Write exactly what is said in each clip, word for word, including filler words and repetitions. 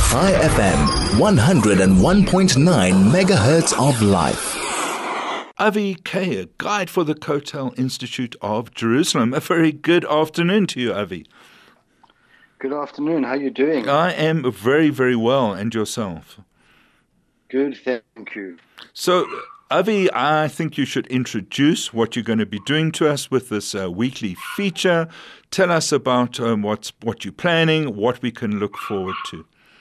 High F M, one oh one point nine megahertz of life. Avi Kaya, Guide for the Kotel Institute of Jerusalem. A very good afternoon to you, Avi. Good afternoon. How are you doing? I am very, very well. And yourself? Good, thank you. So, Avi, I think you should introduce what you're going to be doing to us with this uh, weekly feature. Tell us about um, what's, what you're planning, what we can look forward to.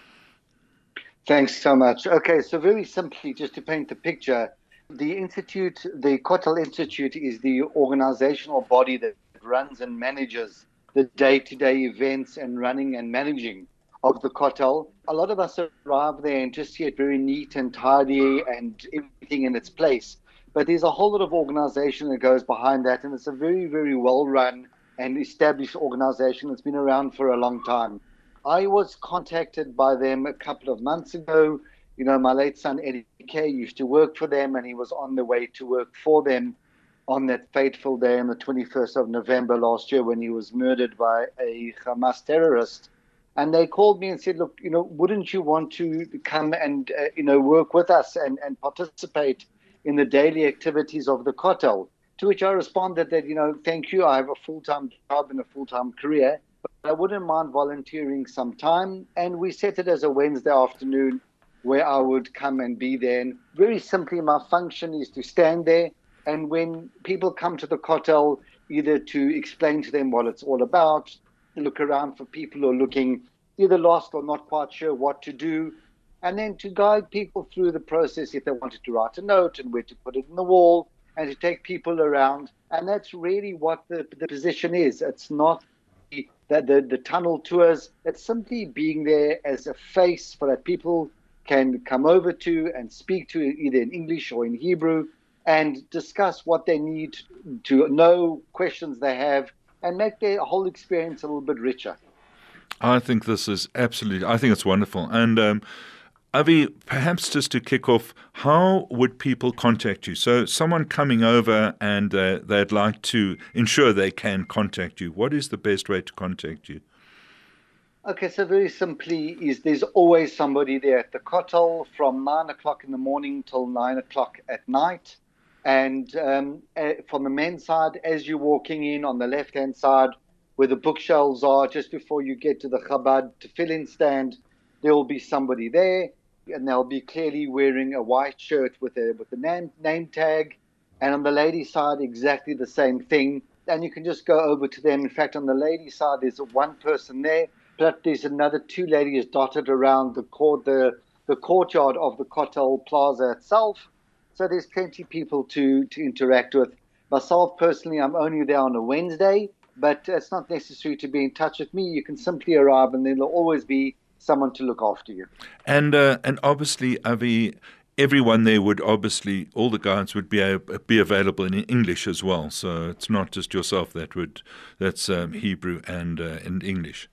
Thanks so much. Okay, so very simply, just to paint the picture, the Institute, the Kotel Institute is the organizational body that runs and manages the day-to-day events and running and managing of the Kotel. A lot of us arrive there and just see it very neat and tidy and everything in its place. But there's a whole lot of organization that goes behind that, and it's a very, very well-run and established organization that's been around for a long time. I was contacted by them a couple of months ago. You know, my late son, Eddie Kay, used to work for them, and he was on the way to work for them on that fateful day on the twenty-first of November last year when he was murdered by a Hamas terrorist. And they called me and said, look, you know, wouldn't you want to come and, uh, you know, work with us and, and participate in the daily activities of the Kotel? To which I responded that, you know, thank you. I have a full-time job and a full-time career, but I wouldn't mind volunteering some time. And we set it as a Wednesday afternoon where I would come and be there. And very simply, my function is to stand there. And when people come to the Kotel, either to explain to them what it's all about, look around for people who are looking either lost or not quite sure what to do, and then to guide people through the process if they wanted to write a note and where to put it in the wall, and to take people around. And that's really what the, the position is. It's not the, the, the tunnel tours. It's simply being there as a face for that people can come over to and speak to either in English or in Hebrew and discuss what they need to know, questions they have, and make their whole experience a little bit richer. I think this is absolutely, I think it's wonderful. And um, Avi, perhaps just to kick off, how would people contact you? So someone coming over and uh, they'd like to ensure they can contact you. What is the best way to contact you? Okay, so very simply is there's always somebody there at the Kotel from nine o'clock in the morning till nine o'clock at night. And um, uh, from the men's side, as you're walking in on the left-hand side, where the bookshelves are, just before you get to the Chabad tefillin stand, there will be somebody there, and they'll be clearly wearing a white shirt with a with a name, name tag. And on the ladies' side, exactly the same thing. And you can just go over to them. In fact, on the ladies' side, there's one person there, but there's another two ladies dotted around the court, the the courtyard of the Kotel Plaza itself. So there's plenty of people to, to interact with. Myself, personally, I'm only there on a Wednesday, but it's not necessary to be in touch with me. You can simply arrive and there'll always be someone to look after you. And uh, and obviously, Avi, everyone there would obviously, all the guides would be a, be available in English as well. So it's not just yourself that would, that's um, Hebrew and, uh, and English.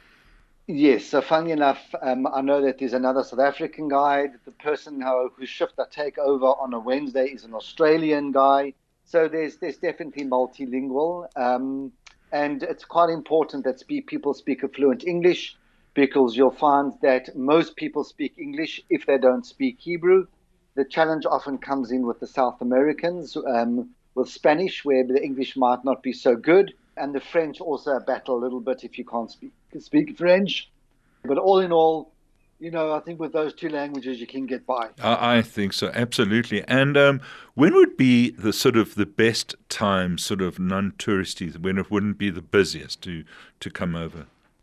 Yes, so funny enough, um, I know that there's another South African guide. The person who, whose shift I take over on a Wednesday is an Australian guy. So there's there's definitely multilingual. Um, and it's quite important that speak, people speak a fluent English, because you'll find that most people speak English if they don't speak Hebrew. The challenge often comes in with the South Americans, um, with Spanish, where the English might not be so good. And the French also battle a little bit if you can't speak speak French. But all in all, you know, I think with those two languages you can get by. I, I think so, absolutely. And um, when would be the sort of the best time, sort of non-touristy, when it wouldn't be the busiest to, to come over?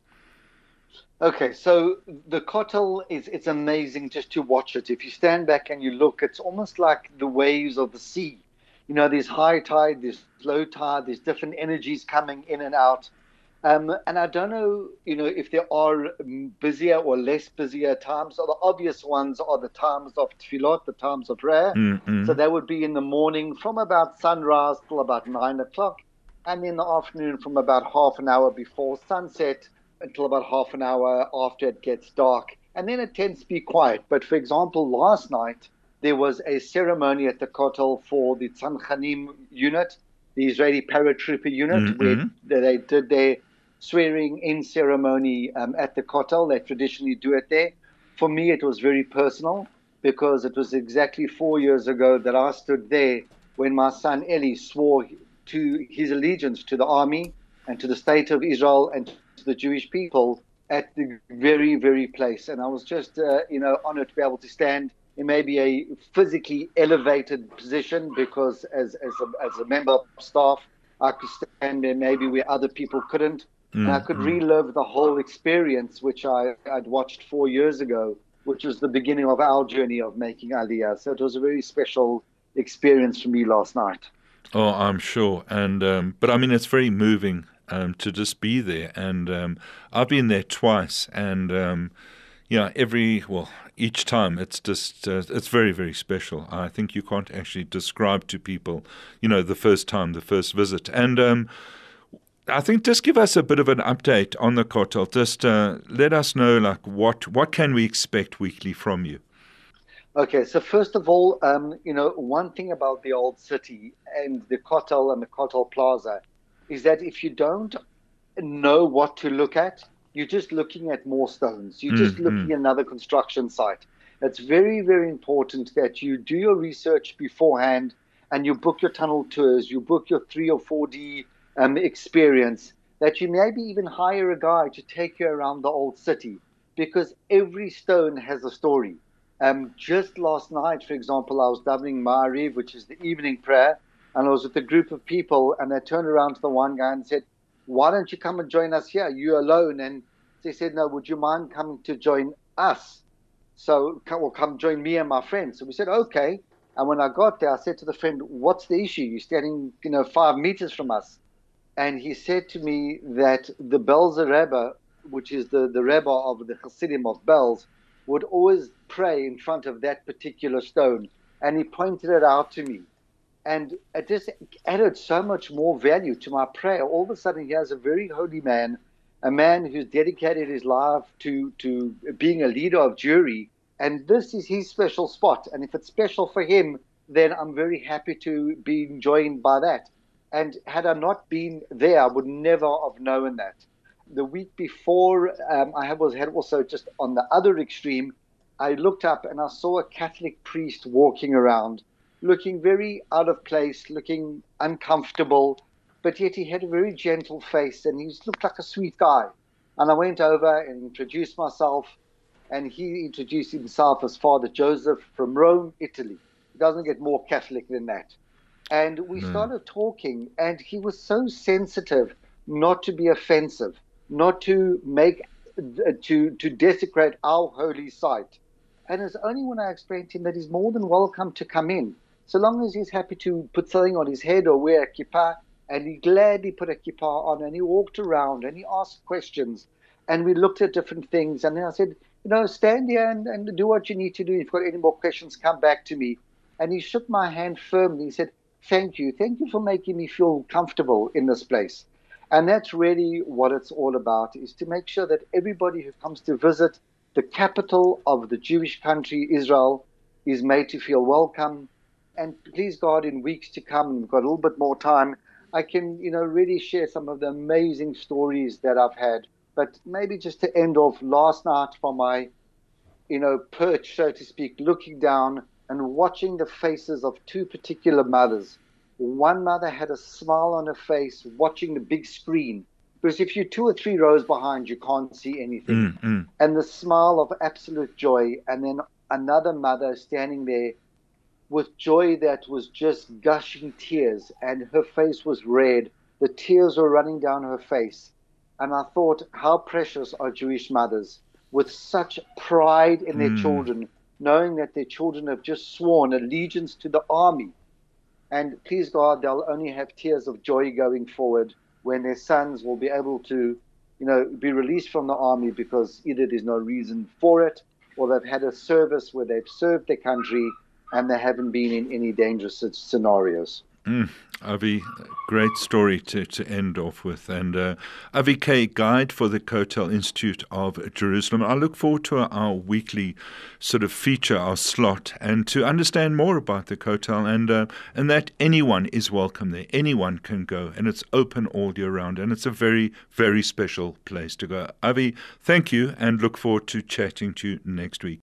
Okay, so the Kotel is it's amazing just to watch it. If you stand back and you look, it's almost like the waves of the sea. You know, there's high tide, there's low tide, there's different energies coming in and out. Um, and I don't know, you know, if there are busier or less busier times. So the obvious ones are the times of tefillot, the times of prayer. Mm-hmm. So that would be in the morning from about sunrise till about nine o'clock. And in the afternoon from about half an hour before sunset until about half an hour after it gets dark. And then it tends to be quiet. But for example, last night, there was a ceremony at the Kotel for the Tzanchanim unit, the Israeli paratrooper unit, mm-hmm. where they did their swearing in ceremony um, at the Kotel. They traditionally do it there. For me, it was very personal because it was exactly four years ago that I stood there when my son Eli swore to his allegiance to the army and to the state of Israel and to the Jewish people at the very, very place. And I was just, uh, you know, honored to be able to stand in maybe a physically elevated position because as, as, a, as a member of staff, I could stand there maybe where other people couldn't. And I could relive the whole experience, which I, I'd watched four years ago, which was the beginning of our journey of making Aliyah. So it was a very special experience for me last night. Oh, I'm sure. And um, but I mean, it's very moving um, to just be there. And um, I've been there twice, and um, yeah, every well, each time it's just uh, it's very, very special. I think you can't actually describe to people, you know, the first time, the first visit, and. Um, I think just give us a bit of an update on the Kotel. Just uh, let us know, like, what what can we expect weekly from you? Okay, so first of all, um, you know, one thing about the old city and the Kotel and the Kotel Plaza is that if you don't know what to look at, you're just looking at more stones. You're just mm, looking mm. at another construction site. It's very, very important that you do your research beforehand and you book your tunnel tours, you book your three or four D Um, experience, that you maybe even hire a guy to take you around the old city, because every stone has a story. Um, just last night, for example, I was davening Ma'ariv, which is the evening prayer, and I was with a group of people, and they turned around to the one guy and said, why don't you come and join us here? You're alone. And they said, no, would you mind coming to join us? So come, well, come join me and my friends. So we said, okay. And when I got there, I said to the friend, what's the issue? You're standing, you know, five meters from us. And he said to me that the Belzer Rebbe, which is the, the Rebbe of the Hasidim of Belz, would always pray in front of that particular stone. And he pointed it out to me. And it just added so much more value to my prayer. All of a sudden, here's a very holy man, a man who's dedicated his life to, to being a leader of Jewry. And this is his special spot. And if it's special for him, then I'm very happy to be joined by that. And had I not been there, I would never have known that. The week before, um, I was had also just on the other extreme, I looked up and I saw a Catholic priest walking around, looking very out of place, looking uncomfortable, but yet he had a very gentle face and he looked like a sweet guy. And I went over and introduced myself, and he introduced himself as Father Joseph from Rome, Italy. It doesn't get more Catholic than that. And we mm. started talking, and he was so sensitive not to be offensive, not to make, uh, to to desecrate our holy site. And it's only when I explained to him that he's more than welcome to come in, so long as he's happy to put something on his head or wear a kippah. And he gladly put a kippah on, and he walked around, and he asked questions, and we looked at different things. And then I said, you know, stand here and, and do what you need to do. If you've got any more questions, come back to me. And he shook my hand firmly. He said, thank you. Thank you for making me feel comfortable in this place. And that's really what it's all about, is to make sure that everybody who comes to visit the capital of the Jewish country, Israel, is made to feel welcome. And please God, in weeks to come, and we've got a little bit more time, I can, you know, really share some of the amazing stories that I've had. But maybe just to end off, last night from my, you know, perch, so to speak, looking down and watching the faces of two particular mothers. One mother had a smile on her face watching the big screen, because if you're two or three rows behind, you can't see anything. Mm, mm. And the smile of absolute joy. And then another mother standing there with joy that was just gushing tears, and her face was red. The tears were running down her face. And I thought, how precious are Jewish mothers, with such pride in their mm. children, knowing that their children have just sworn allegiance to the army. And please God, they'll only have tears of joy going forward when their sons will be able to, you know, be released from the army, because either there's no reason for it, or they've had a service where they've served their country and they haven't been in any dangerous scenarios. Mm, Avi, great story to, to end off with. And uh, Avi K, guide for the Kotel Institute of Jerusalem. I look forward to our, our weekly sort of feature, our slot, and to understand more about the Kotel, and uh, and that anyone is welcome there. Anyone can go, and it's open all year round, and it's a very, very special place to go. Avi, thank you, and look forward to chatting to you next week.